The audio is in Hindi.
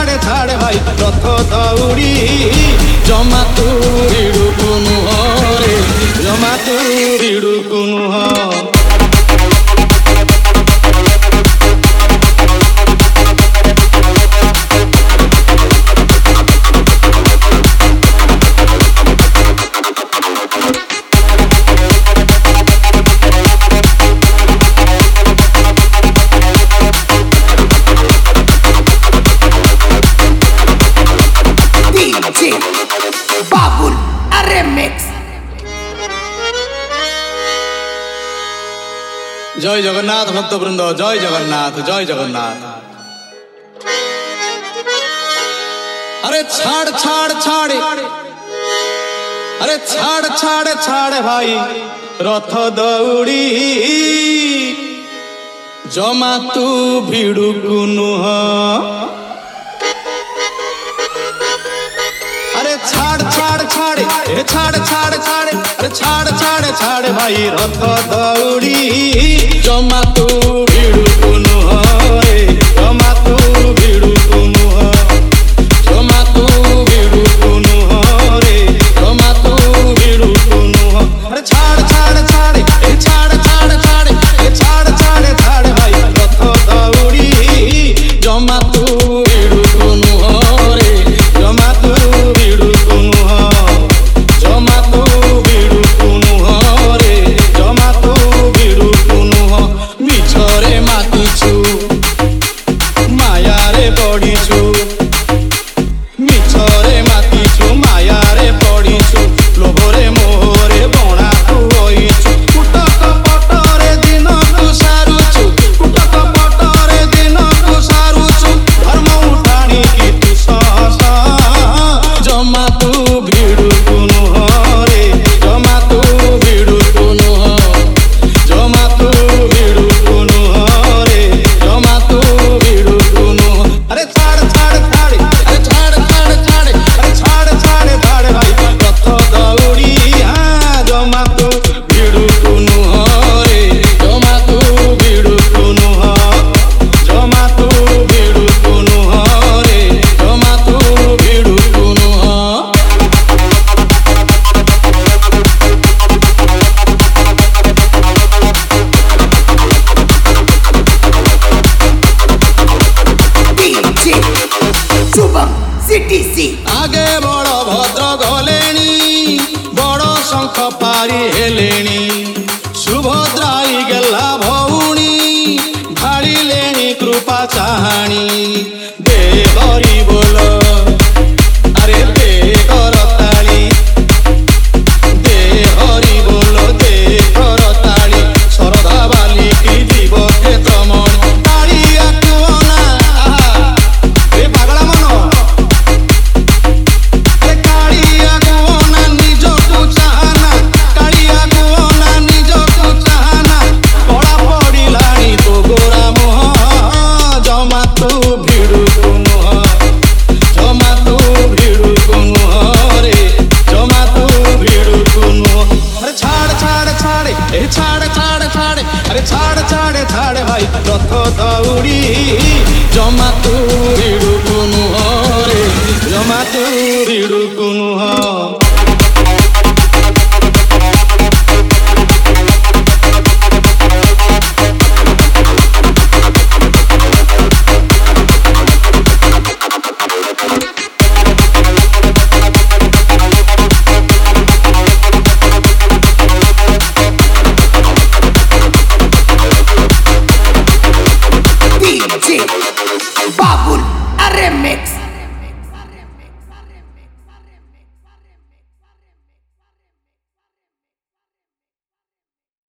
छाड़े छाड़े भाई रथ दौड़ी जमा तू भिड़ुकु नुह रे जमा तू भिड़ुकु नुह। बाबुल रिमिक्स। जय जगन्नाथ भक्त वृंद जय जगन्नाथ जय जगन्नाथ। अरे छाड़ छाड़ छाड़े अरे छाड़ छाड़ छाड़े भाई रथ दौड़ी जमा तू भिड़ुकु नुह। अरे छाड़ छाड़ छाड़े छाड़ छाड़ छाड़े अरे छाड़ छाड़ छाड़े भाई रथ दौड़ी जमा तू भिड़ुकु नुह रे जमा तू भिड़ुकु नुह जमा तू भिड़ुकु नुह रे जमा तू भिड़ुकु नुह। अरे छाड़ छाड़ छाड़े छाड़ छाड़ छाड़े छाड़ छाड़ छाड़े भाई रथ दौड़ी जमा तू भिड़ुकु नुह रे जमा तू भिड़ुकु नुह जमा तू भिड़ुकु नुह रे जमा तू भिड़ुकु नुह। मिछरे मातिछु माया रे पड़िछु मिछरे मातिछु माया रे पड़िछु लोभरे मोहरे बणा तू होइछु कुटक पटरे दिन तू सारुछु कुटक पटरे दिन तू सारुछु धर्म उठाणी की तू सहसा जमा तू भिड़ुकु नुह रे जमा तू भिड़ुकु नुह जमा तू भिड़ुकु नुह रे जमा तू भिड़ुकु नुह। अरे छाड़ छाड़ छाड़े अरे छाड़ छाड़ छाड़े अरे छाड़ छाड़ छाड़े भाई रथ दौड़ी हाँ जमा तू भिड़ुकु नुह रे जमा तू भिड़ुकु नुह जमा तू भिड़ुकु नुह रे जमा तू भिड़ुकु नुह। DJ Shubham CTC. आगे बड़ भद्र गलेणी बड़ शंख पारी हेलेणी सुभद्राई गेला भौणी ढाळिलेणी कृपा चाहाणी।